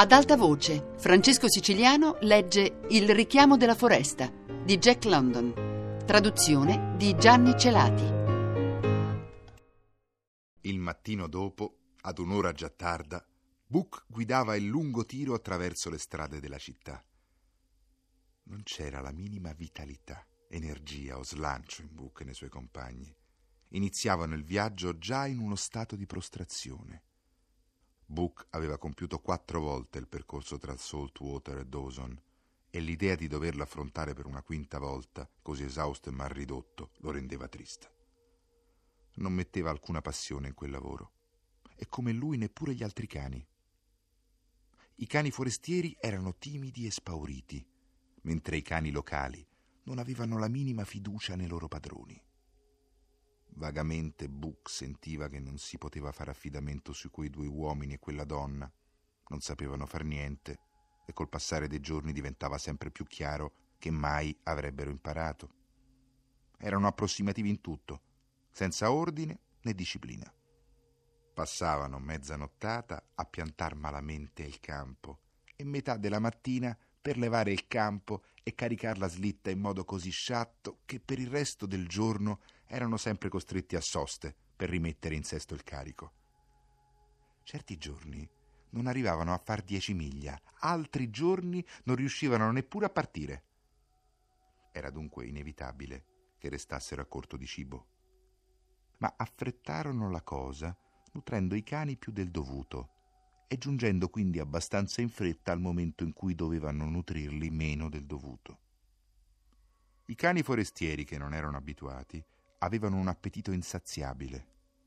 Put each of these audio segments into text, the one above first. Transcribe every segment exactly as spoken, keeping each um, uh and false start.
Ad alta voce, Francesco Siciliano legge Il richiamo della foresta di Jack London, traduzione di Gianni Celati. Il mattino dopo, ad un'ora già tarda, Buck guidava il lungo tiro attraverso le strade della città. Non c'era la minima vitalità, energia o slancio in Buck e nei suoi compagni. Iniziavano il viaggio già in uno stato di prostrazione. Buck aveva compiuto quattro volte il percorso tra Saltwater e Dawson e l'idea di doverlo affrontare per una quinta volta, così esausto e mal ridotto, lo rendeva triste. Non metteva alcuna passione in quel lavoro e come lui neppure gli altri cani. I cani forestieri erano timidi e spauriti, mentre i cani locali non avevano la minima fiducia nei loro padroni. Vagamente Buck sentiva che non si poteva fare affidamento su quei due uomini e quella donna. Non sapevano far niente e col passare dei giorni diventava sempre più chiaro che mai avrebbero imparato. Erano approssimativi in tutto, senza ordine né disciplina. Passavano mezza nottata a piantar malamente il campo e metà della mattina per levare il campo e caricar la slitta in modo così sciatto che per il resto del giorno erano sempre costretti a soste per rimettere in sesto il carico. Certi giorni non arrivavano a far dieci miglia, altri giorni non riuscivano neppure a partire. Era dunque inevitabile che restassero a corto di cibo. Ma affrettarono la cosa nutrendo i cani più del dovuto e giungendo quindi abbastanza in fretta al momento in cui dovevano nutrirli meno del dovuto. I cani forestieri, che non erano abituati, avevano un appetito insaziabile.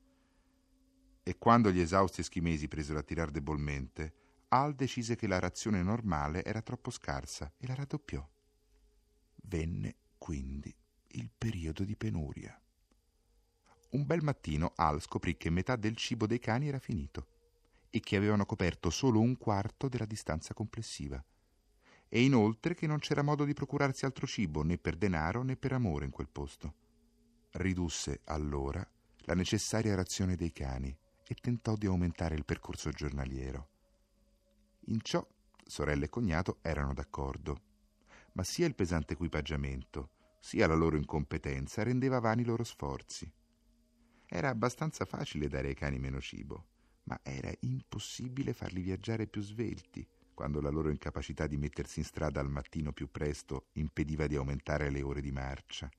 E quando gli esausti eschimesi presero a tirar debolmente, Al decise che la razione normale era troppo scarsa e la raddoppiò. Venne quindi il periodo di penuria. Un bel mattino Al scoprì che metà del cibo dei cani era finito e che avevano coperto solo un quarto della distanza complessiva. E inoltre che non c'era modo di procurarsi altro cibo, né per denaro né per amore in quel posto. Ridusse allora la necessaria razione dei cani e tentò di aumentare il percorso giornaliero. In ciò sorella e cognato erano d'accordo, ma sia il pesante equipaggiamento sia la loro incompetenza rendeva vani i loro sforzi. Era abbastanza facile dare ai cani meno cibo, ma era impossibile farli viaggiare più svelti quando la loro incapacità di mettersi in strada al mattino più presto impediva di aumentare le ore di marcia.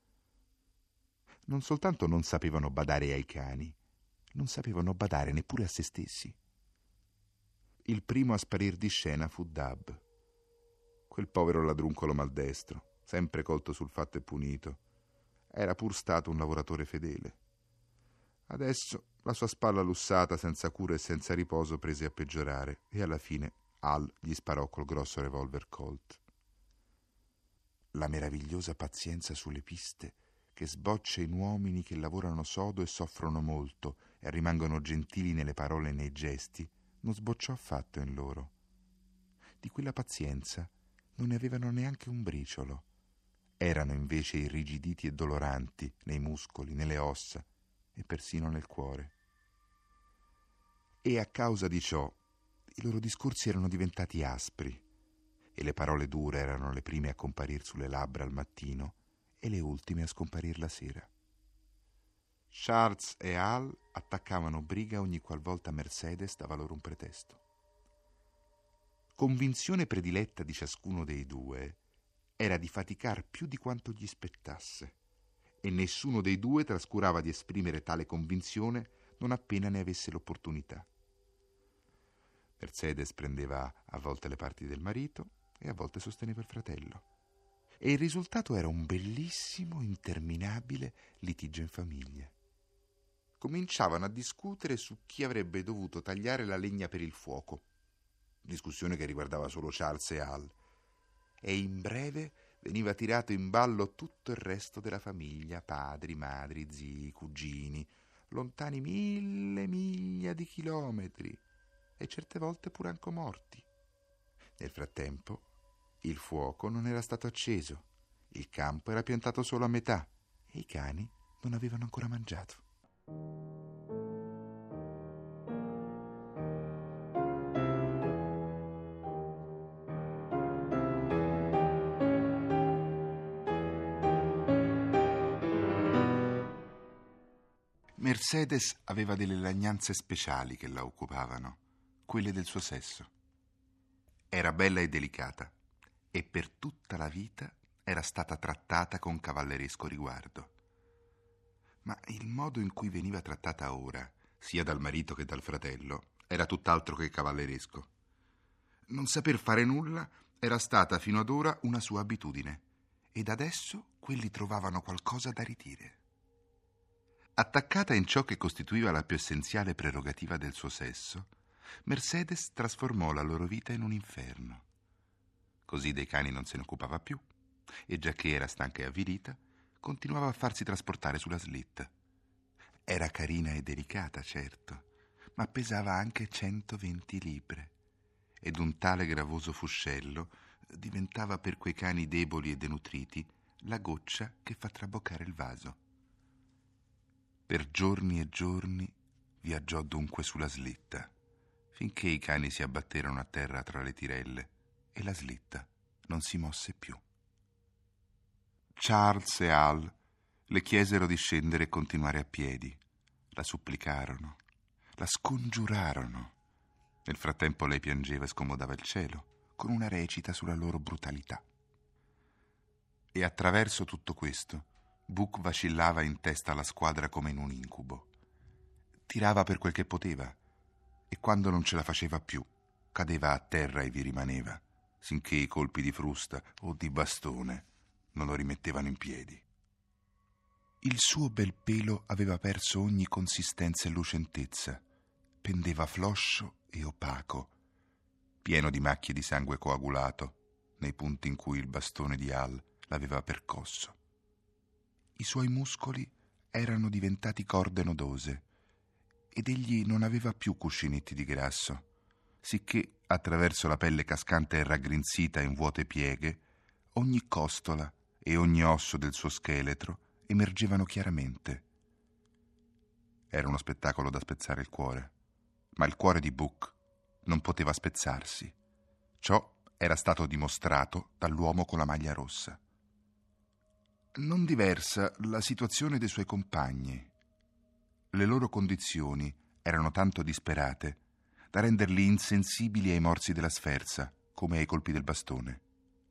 Non soltanto non sapevano badare ai cani, non sapevano badare neppure a se stessi. Il primo a sparir di scena fu Dab, quel povero ladruncolo maldestro, sempre colto sul fatto e punito. Era pur stato un lavoratore fedele. Adesso la sua spalla lussata, senza cura e senza riposo, prese a peggiorare e alla fine Al gli sparò col grosso revolver Colt. La meravigliosa pazienza sulle piste che sboccia in uomini che lavorano sodo e soffrono molto e rimangono gentili nelle parole e nei gesti, non sbocciò affatto in loro. Di quella pazienza non ne avevano neanche un briciolo. Erano invece irrigiditi e doloranti nei muscoli, nelle ossa e persino nel cuore. E a causa di ciò i loro discorsi erano diventati aspri e le parole dure erano le prime a comparir sulle labbra al mattino e le ultime a scomparir la sera. Charles e Al attaccavano briga ogni qualvolta Mercedes dava loro un pretesto. Convinzione prediletta di ciascuno dei due era di faticar più di quanto gli spettasse, e nessuno dei due trascurava di esprimere tale convinzione non appena ne avesse l'opportunità. Mercedes prendeva a volte le parti del marito e a volte sosteneva il fratello. E il risultato era un bellissimo, interminabile litigio in famiglia. Cominciavano a discutere su chi avrebbe dovuto tagliare la legna per il fuoco, discussione che riguardava solo Charles e Al, e in breve veniva tirato in ballo tutto il resto della famiglia, padri, madri, zii, cugini, lontani mille miglia di chilometri, e certe volte pure anche morti. Nel frattempo il fuoco non era stato acceso, il campo era piantato solo a metà e i cani non avevano ancora mangiato. Mercedes aveva delle lagnanze speciali che la occupavano, quelle del suo sesso. Era bella e delicata e per tutta la vita era stata trattata con cavalleresco riguardo. Ma il modo in cui veniva trattata ora, sia dal marito che dal fratello, era tutt'altro che cavalleresco. Non saper fare nulla era stata fino ad ora una sua abitudine, ed adesso quelli trovavano qualcosa da ridire. Attaccata in ciò che costituiva la più essenziale prerogativa del suo sesso, Mercedes trasformò la loro vita in un inferno. Così dei cani non se ne occupava più, e giacché era stanca e avvilita, continuava a farsi trasportare sulla slitta. Era carina e delicata, certo, ma pesava anche centoventi libbre, ed un tale gravoso fuscello diventava per quei cani deboli e denutriti la goccia che fa traboccare il vaso. Per giorni e giorni viaggiò dunque sulla slitta, finché i cani si abbatterono a terra tra le tirelle e la slitta non si mosse più. Charles e Al le chiesero di scendere e continuare a piedi. La supplicarono, la scongiurarono. Nel frattempo lei piangeva e scomodava il cielo con una recita sulla loro brutalità. E attraverso tutto questo Buck vacillava in testa alla squadra come in un incubo. Tirava per quel che poteva e quando non ce la faceva più cadeva a terra e vi rimaneva, sinché i colpi di frusta o di bastone non lo rimettevano in piedi. Il suo bel pelo aveva perso ogni consistenza e lucentezza, pendeva floscio e opaco, pieno di macchie di sangue coagulato nei punti in cui il bastone di Al l'aveva percosso. I suoi muscoli erano diventati corde nodose ed egli non aveva più cuscinetti di grasso, sicché attraverso la pelle cascante e raggrinzita in vuote pieghe ogni costola e ogni osso del suo scheletro emergevano chiaramente. Era uno spettacolo da spezzare il cuore, ma il cuore di Buck non poteva spezzarsi. Ciò era stato dimostrato dall'uomo con la maglia rossa. Non diversa la situazione dei suoi compagni. Le loro condizioni erano tanto disperate da renderli insensibili ai morsi della sferza, come ai colpi del bastone.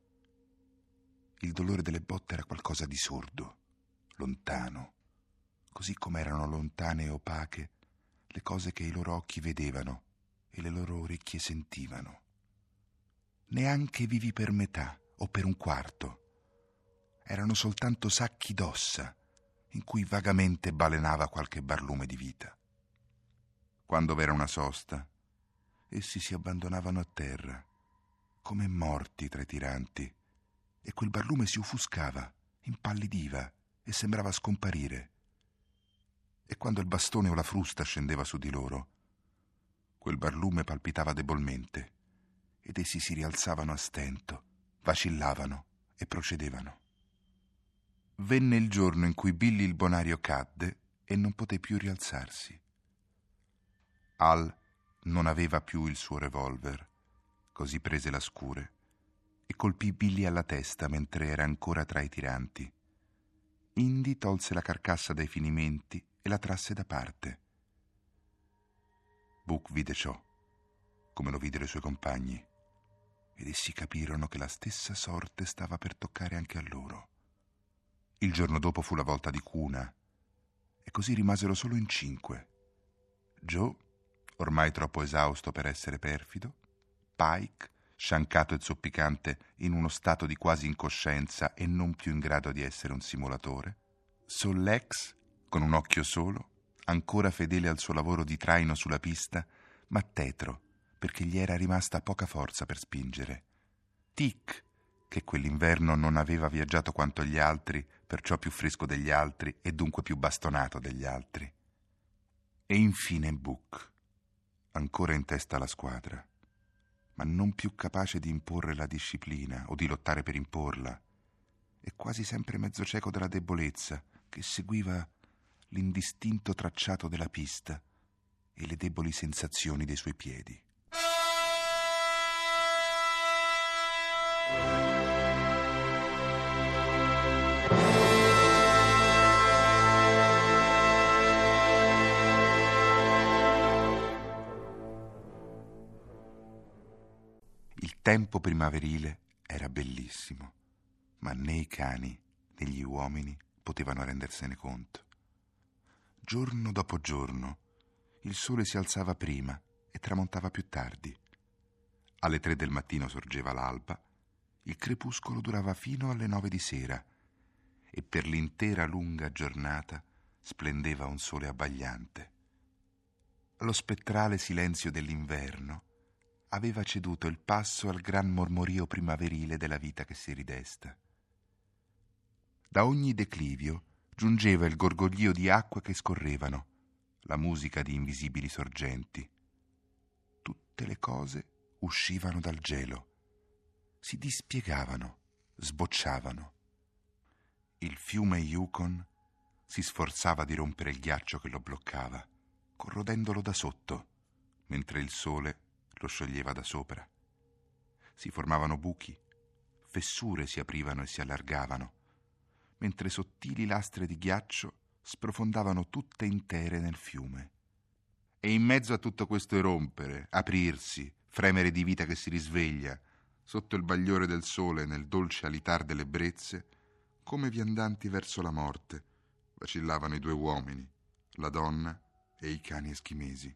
Il dolore delle botte era qualcosa di sordo, lontano, così come erano lontane e opache le cose che i loro occhi vedevano e le loro orecchie sentivano. Neanche vivi per metà o per un quarto. Erano soltanto sacchi d'ossa in cui vagamente balenava qualche barlume di vita. Quando v'era una sosta, essi si abbandonavano a terra, come morti tra i tiranti, e quel barlume si offuscava, impallidiva e sembrava scomparire. E quando il bastone o la frusta scendeva su di loro, quel barlume palpitava debolmente ed essi si rialzavano a stento, vacillavano e procedevano. Venne il giorno in cui Billy il bonario cadde e non poté più rialzarsi. Al non aveva più il suo revolver, così prese la scure e colpì Billy alla testa mentre era ancora tra i tiranti. Indi tolse la carcassa dai finimenti e la trasse da parte. Buck vide ciò, come lo videro i suoi compagni, ed essi capirono che la stessa sorte stava per toccare anche a loro. Il giorno dopo fu la volta di Cuna, e così rimasero solo in cinque. Joe, ormai troppo esausto per essere perfido, Pike, sciancato e zoppicante in uno stato di quasi incoscienza e non più in grado di essere un simulatore, Sol Lex, con un occhio solo, ancora fedele al suo lavoro di traino sulla pista, ma tetro, perché gli era rimasta poca forza per spingere, Tic, che quell'inverno non aveva viaggiato quanto gli altri, perciò più fresco degli altri e dunque più bastonato degli altri. E infine Buck, ancora in testa alla squadra, ma non più capace di imporre la disciplina o di lottare per imporla, e quasi sempre mezzo cieco dalla debolezza che seguiva l'indistinto tracciato della pista e le deboli sensazioni dei suoi piedi. tempo primaverile era bellissimo, ma né i cani né gli uomini potevano rendersene conto. Giorno dopo giorno il sole si alzava prima e tramontava più tardi. Alle tre del mattino sorgeva l'alba, il crepuscolo durava fino alle nove di sera e per l'intera lunga giornata splendeva un sole abbagliante. Lo spettrale silenzio dell'inverno aveva ceduto il passo al gran mormorio primaverile della vita che si ridesta. Da ogni declivio giungeva il gorgoglio di acque che scorrevano, la musica di invisibili sorgenti. Tutte le cose uscivano dal gelo, si dispiegavano, sbocciavano. Il fiume Yukon si sforzava di rompere il ghiaccio che lo bloccava, corrodendolo da sotto, mentre il sole lo scioglieva da sopra. Si formavano buchi, fessure si aprivano e si allargavano, mentre sottili lastre di ghiaccio sprofondavano tutte intere nel fiume. E in mezzo a tutto questo erompere, aprirsi, fremere di vita che si risveglia, sotto il bagliore del sole nel dolce alitar delle brezze, come viandanti verso la morte, vacillavano i due uomini, la donna e i cani eschimesi.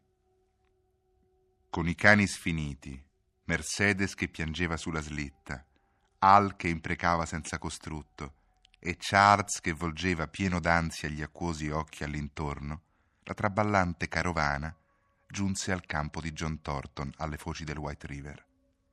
Con i cani sfiniti, Mercedes che piangeva sulla slitta, Al che imprecava senza costrutto e Charles che volgeva pieno d'ansia gli acquosi occhi all'intorno, la traballante carovana giunse al campo di John Thornton alle foci del White River.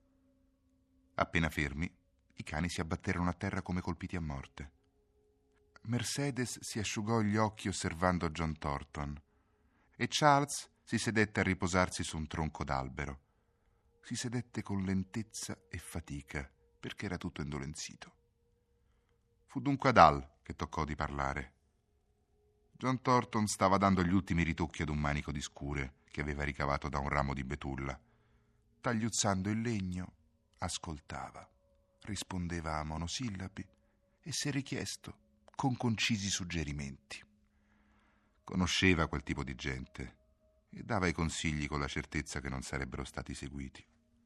Appena fermi, i cani si abbatterono a terra come colpiti a morte. Mercedes si asciugò gli occhi osservando John Thornton e Charles si sedette a riposarsi su un tronco d'albero. Si sedette con lentezza e fatica perché era tutto indolenzito. Fu dunque ad Al che toccò di parlare. John Thornton stava dando gli ultimi ritocchi ad un manico di scure che aveva ricavato da un ramo di betulla. Tagliuzzando il legno, ascoltava, rispondeva a monosillabi e, se richiesto, con concisi suggerimenti. Conosceva quel tipo di gente e dava i consigli con la certezza che non sarebbero stati seguiti.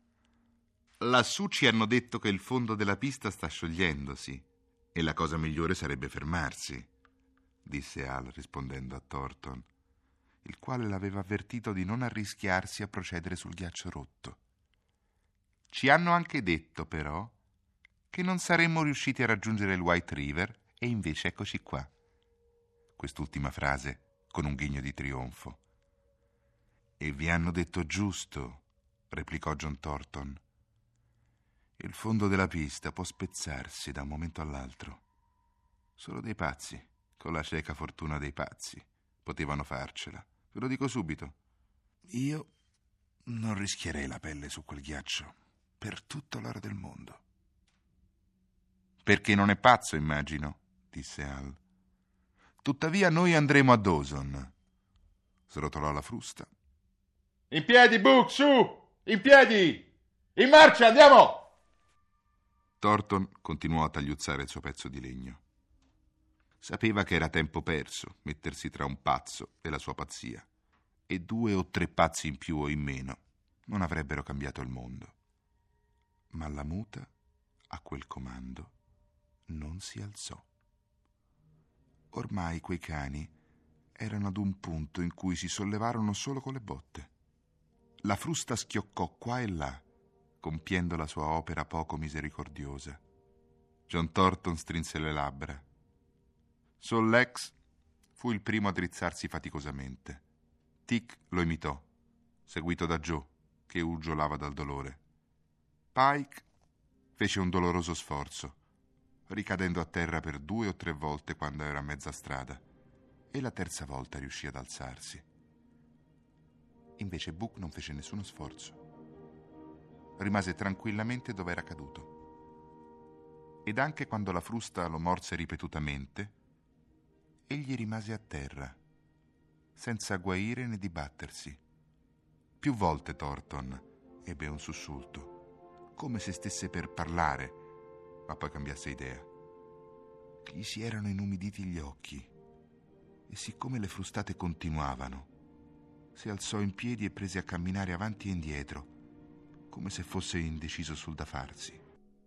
Lassù ci hanno detto che il fondo della pista sta sciogliendosi e la cosa migliore sarebbe fermarsi, disse Al rispondendo a Thornton, il quale l'aveva avvertito di non arrischiarsi a procedere sul ghiaccio rotto. Ci hanno anche detto, però, che non saremmo riusciti a raggiungere il White River e invece eccoci qua. Quest'ultima frase con un ghigno di trionfo. E vi hanno detto giusto, replicò John Thornton. Il fondo della pista può spezzarsi da un momento all'altro. Solo dei pazzi, con la cieca fortuna dei pazzi, potevano farcela. Ve lo dico subito. Io non rischierei la pelle su quel ghiaccio per tutto l'oro del mondo. Perché non è pazzo, immagino, disse Al. Tuttavia noi andremo a Dawson. Srotolò la frusta. In piedi, Book, su! In piedi! In marcia, andiamo! Thornton continuò a tagliuzzare il suo pezzo di legno. Sapeva che era tempo perso mettersi tra un pazzo e la sua pazzia, e due o tre pazzi in più o in meno non avrebbero cambiato il mondo. Ma la muta, a quel comando, non si alzò. Ormai quei cani erano ad un punto in cui si sollevarono solo con le botte. La frusta schioccò qua e là, compiendo la sua opera poco misericordiosa. John Thornton strinse le labbra. Sol Lex fu il primo a drizzarsi faticosamente. Tic lo imitò, seguito da Joe, che uggiolava dal dolore. Pike fece un doloroso sforzo, ricadendo a terra per due o tre volte quando era a mezza strada, e la terza volta riuscì ad alzarsi. Invece Book non fece nessuno sforzo. Rimase tranquillamente dove era caduto. Ed anche quando la frusta lo morse ripetutamente, egli rimase a terra, senza guaire né dibattersi. Più volte Thornton ebbe un sussulto, come se stesse per parlare, ma poi cambiasse idea. Gli si erano inumiditi gli occhi e, siccome le frustate continuavano, si alzò in piedi e prese a camminare avanti e indietro, come se fosse indeciso sul da farsi.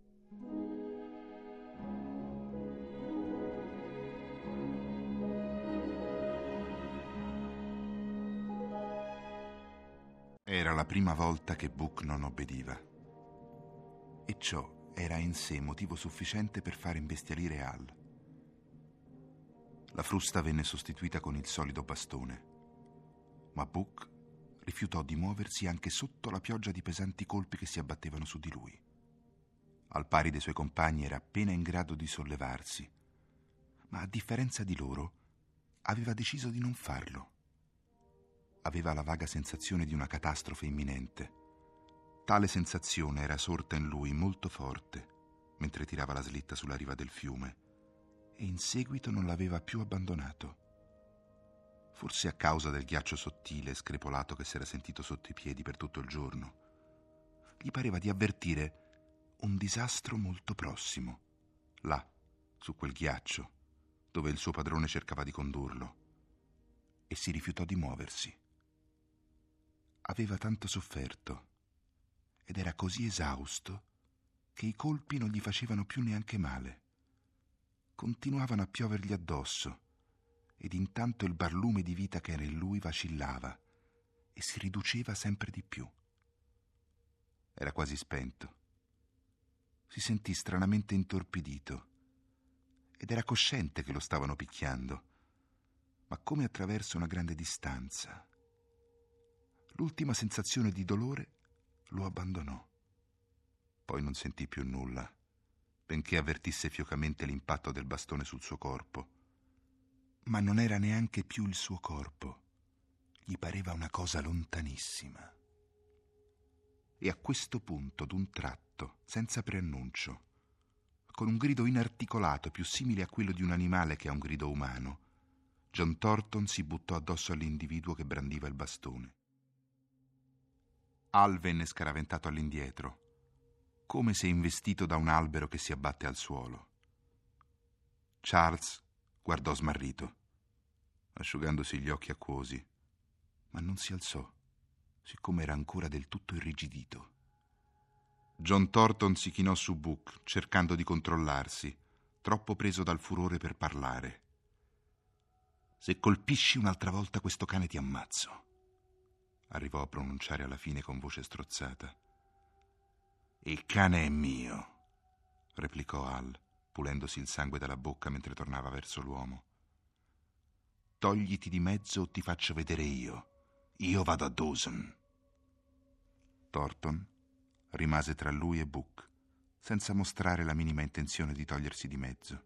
Era la prima volta che Book non obbediva, e ciò era in sé motivo sufficiente per fare imbestialire Al. La frusta venne sostituita con il solido bastone, ma Book rifiutò di muoversi anche sotto la pioggia di pesanti colpi che si abbattevano su di lui. Al pari dei suoi compagni era appena in grado di sollevarsi, ma a differenza di loro aveva deciso di non farlo. Aveva la vaga sensazione di una catastrofe imminente. Tale sensazione era sorta in lui molto forte mentre tirava la slitta sulla riva del fiume, e in seguito non l'aveva più abbandonato. Forse a causa del ghiaccio sottile e screpolato che si era sentito sotto i piedi per tutto il giorno, gli pareva di avvertire un disastro molto prossimo, là, su quel ghiaccio, dove il suo padrone cercava di condurlo, e si rifiutò di muoversi. Aveva tanto sofferto ed era così esausto che i colpi non gli facevano più neanche male. Continuavano a piovergli addosso, ed intanto il barlume di vita che era in lui vacillava e si riduceva sempre di più. Era quasi spento. Si sentì stranamente intorpidito ed era cosciente che lo stavano picchiando, ma come attraverso una grande distanza. L'ultima sensazione di dolore lo abbandonò. Poi non sentì più nulla, benché avvertisse fiocamente l'impatto del bastone sul suo corpo. Ma non era neanche più il suo corpo. Gli pareva una cosa lontanissima. E a questo punto, d'un tratto, senza preannuncio, con un grido inarticolato più simile a quello di un animale che a un grido umano, John Thornton si buttò addosso all'individuo che brandiva il bastone. Al venne scaraventato all'indietro, come se investito da un albero che si abbatte al suolo. Charles guardò smarrito, asciugandosi gli occhi acquosi, ma non si alzò, siccome era ancora del tutto irrigidito. John Thornton si chinò su Book, cercando di controllarsi, troppo preso dal furore per parlare. «Se colpisci un'altra volta questo cane ti ammazzo», arrivò a pronunciare alla fine con voce strozzata. «Il cane è mio», replicò Al, pulendosi il sangue dalla bocca mentre tornava verso l'uomo. «Togliti di mezzo o ti faccio vedere io. Io vado a Dawson». Thornton rimase tra lui e Book, senza mostrare la minima intenzione di togliersi di mezzo.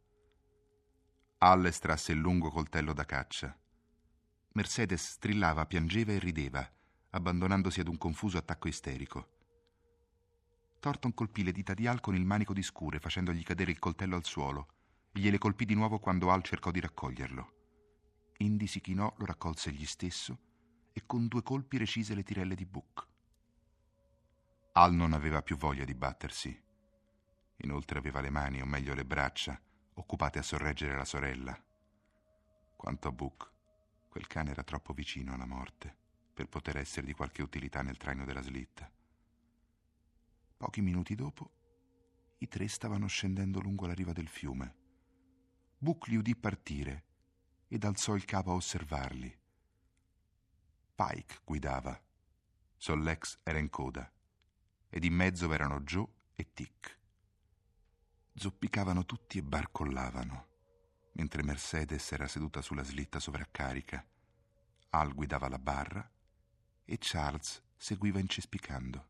Al estrasse il lungo coltello da caccia. Mercedes strillava, piangeva e rideva, abbandonandosi ad un confuso attacco isterico. Thornton colpì le dita di Al con il manico di scure, facendogli cadere il coltello al suolo, e gliele colpì di nuovo quando Al cercò di raccoglierlo. Indy si chinò, lo raccolse egli stesso e con due colpi recise le tirelle di Book. Al non aveva più voglia di battersi. Inoltre aveva le mani, o meglio le braccia, occupate a sorreggere la sorella. Quanto a Book, quel cane era troppo vicino alla morte per poter essere di qualche utilità nel traino della slitta. Pochi minuti dopo, i tre stavano scendendo lungo la riva del fiume. Book li udì partire ed alzò il capo a osservarli. Pike guidava, Sollex era in coda, ed in mezzo v'erano Joe e Tick. Zoppicavano tutti e barcollavano, mentre Mercedes era seduta sulla slitta sovraccarica, Al guidava la barra e Charles seguiva incespicando.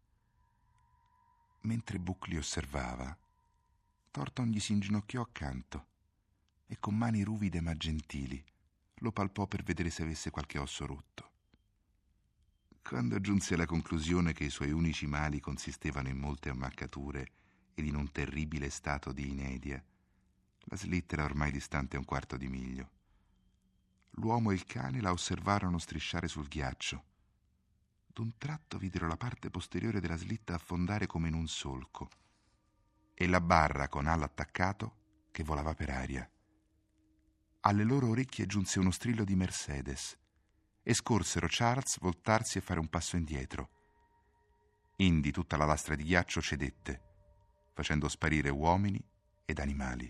Mentre Book li osservava, Thornton gli si inginocchiò accanto e con mani ruvide ma gentili lo palpò per vedere se avesse qualche osso rotto. Quando giunse alla conclusione che i suoi unici mali consistevano in molte ammaccature ed in un terribile stato di inedia, la slitta era ormai distante un quarto di miglio. L'uomo e il cane la osservarono strisciare sul ghiaccio. D'un tratto videro la parte posteriore della slitta affondare come in un solco e la barra con Al attaccato che volava per aria. Alle loro orecchie giunse uno strillo di Mercedes e scorsero Charles voltarsi e fare un passo indietro. Indi tutta la lastra di ghiaccio cedette, facendo sparire uomini ed animali.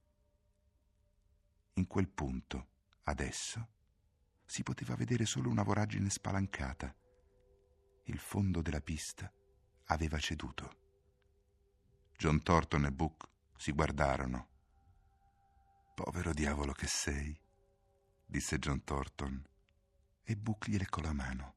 In quel punto, adesso, si poteva vedere solo una voragine spalancata. Il fondo della pista aveva ceduto. John Thornton e Book si guardarono. «Povero diavolo che sei», disse John Thornton, e Book gli leccò la mano.